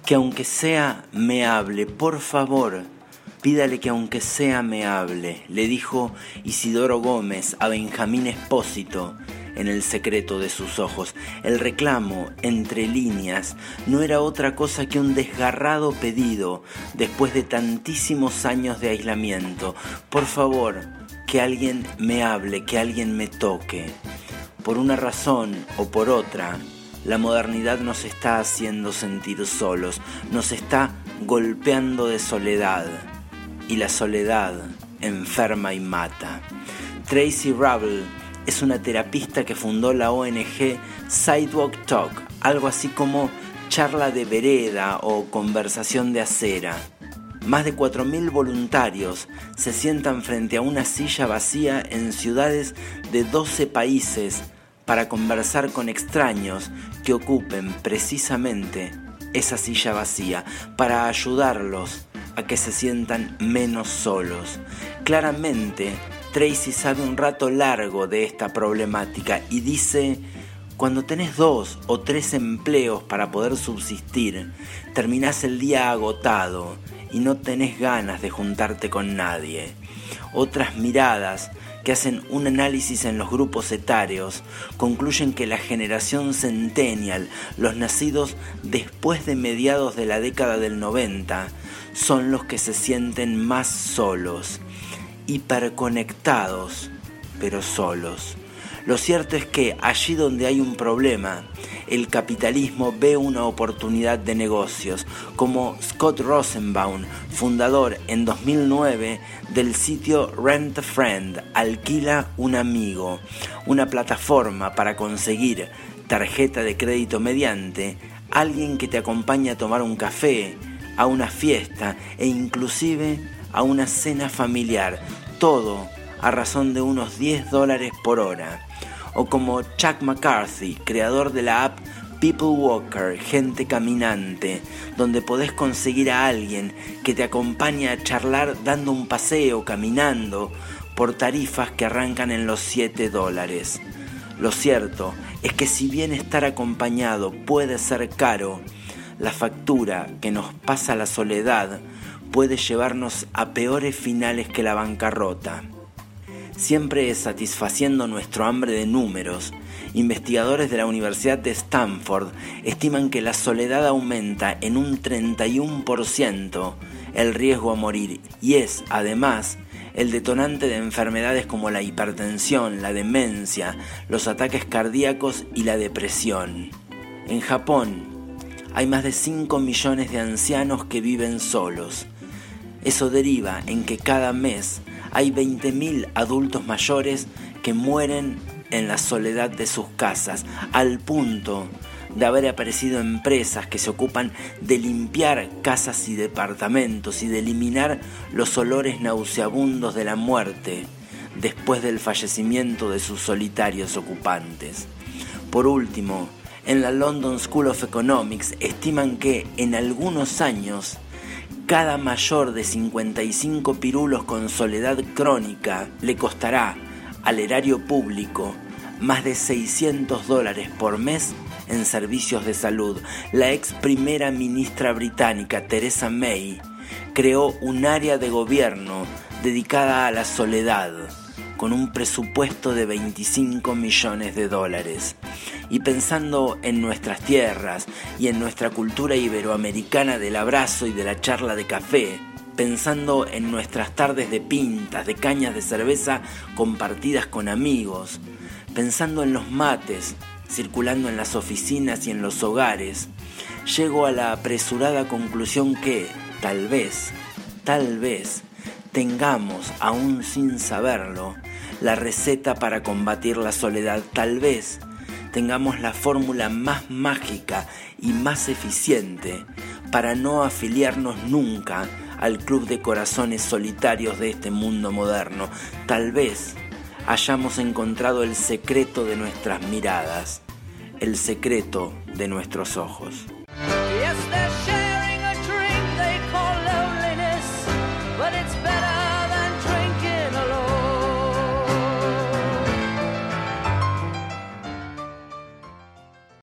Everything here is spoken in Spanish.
Que aunque sea me hable, por favor, pídale que aunque sea me hable, le dijo Isidoro Gómez a Benjamín Espósito en El secreto de sus ojos. El reclamo, entre líneas, no era otra cosa que un desgarrado pedido después de tantísimos años de aislamiento. Por favor, que alguien me hable, que alguien me toque. Por una razón o por otra, la modernidad nos está haciendo sentir solos, nos está golpeando de soledad, y la soledad enferma y mata. Tracy Rubble es una terapista que fundó la ONG Sidewalk Talk, algo así como charla de vereda o conversación de acera. Más de 4.000 voluntarios se sientan frente a una silla vacía en ciudades de 12 países para conversar con extraños que ocupen precisamente esa silla vacía, para ayudarlos a que se sientan menos solos. Claramente, Tracy sabe un rato largo de esta problemática y dice: cuando tenés 2 o 3 empleos para poder subsistir, terminás el día agotado y no tenés ganas de juntarte con nadie. Otras miradas que hacen un análisis en los grupos etarios concluyen que la generación centennial, los nacidos después de mediados de la década del 90, son los que se sienten más solos, hiperconectados, pero solos. Lo cierto es que allí donde hay un problema, el capitalismo ve una oportunidad de negocios, como Scott Rosenbaum, fundador en 2009 del sitio Rent a Friend, Alquila un Amigo, una plataforma para conseguir tarjeta de crédito mediante alguien que te acompañe a tomar un café, a una fiesta e inclusive a una cena familiar, todo a razón de unos $10 por hora. O como Chuck McCarthy, creador de la app People Walker, Gente Caminante, donde podés conseguir a alguien que te acompañe a charlar dando un paseo, caminando, por tarifas que arrancan en los $7. Lo cierto es que si bien estar acompañado puede ser caro, la factura que nos pasa la soledad puede llevarnos a peores finales que la bancarrota. Siempre satisfaciendo nuestro hambre de números, investigadores de la Universidad de Stanford estiman que la soledad aumenta en un 31% el riesgo a morir y es, además, el detonante de enfermedades como la hipertensión, la demencia, los ataques cardíacos y la depresión. En Japón hay más de 5 millones de ancianos que viven solos. Eso deriva en que cada mes hay 20.000 adultos mayores que mueren en la soledad de sus casas, al punto de haber aparecido empresas que se ocupan de limpiar casas y departamentos y de eliminar los olores nauseabundos de la muerte después del fallecimiento de sus solitarios ocupantes. Por último, en la London School of Economics estiman que en algunos años cada mayor de 55 pirulos con soledad crónica le costará al erario público más de $600 por mes en servicios de salud. La ex primera ministra británica Theresa May creó un área de gobierno dedicada a la soledad con un presupuesto de $25 millones. Y pensando en nuestras tierras y en nuestra cultura iberoamericana del abrazo y de la charla de café, pensando en nuestras tardes de pintas, de cañas de cerveza compartidas con amigos, pensando en los mates circulando en las oficinas y en los hogares, llego a la apresurada conclusión que, tal vez, tengamos, aún sin saberlo, la receta para combatir la soledad. Tal vez tengamos la fórmula más mágica y más eficiente para no afiliarnos nunca al club de corazones solitarios de este mundo moderno. Tal vez hayamos encontrado el secreto de nuestras miradas, el secreto de nuestros ojos.